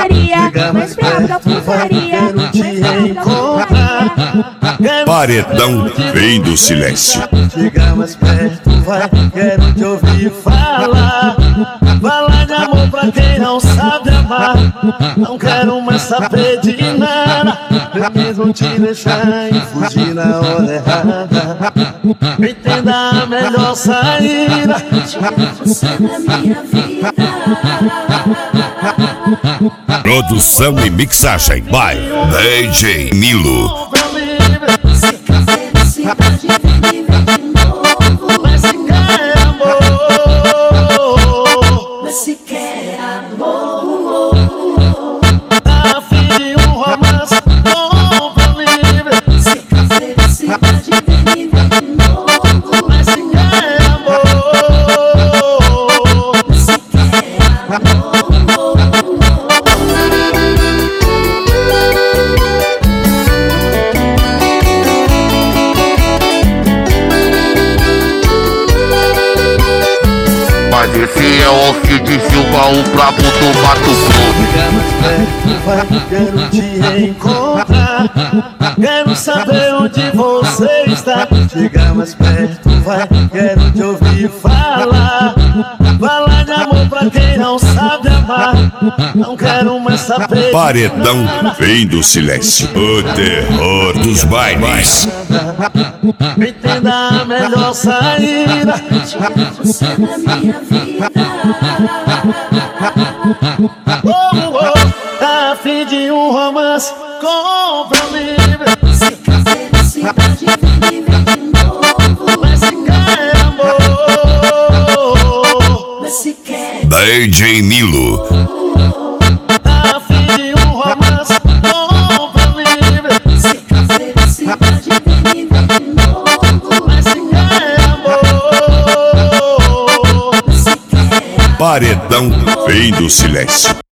putaria, mais perto da putaria, mais perto da putaria. Paredão vem do silêncio. Chega mais perto, vai, quero te ouvir falar. Falar de amor pra quem não sabe amar. Não quero mais saber de nada. Eu mesmo te deixar e fugir na hora errada. Entenda a melhor saída. Você na minha vida. Produção e mixagem by DJ Nilo. Se quer felicidade, vem viver de novo. Mas se quer amor, Mas se quer amor, tá afim de um romance, compra livre. se quer felicidade, vem viver de novo. Mas se quer amor, Mas se quer amor. Mas esse é o Cid Silva, o brabo do Mato Grosso. chega mais perto, vai, quero te encontrar. Quero saber onde você está. Chega mais perto, vai, quero te ouvir falar. Falar de amor pra quem não sabe amar. Não quero mais saber. Paredão vem do silêncio. O terror dos bailes. Entenda a melhor saída. Você na minha vida. Tá afim de um romance, compra livre. Se quer felicidade, vem viver de novo. Mas se quer amor, Mas se quer DJ Nilo. tá afim de um romance, compra livre. Se quer felicidade, vem viver de novo. Mas se quer amor, Mas se quer Paredão vem do silêncio.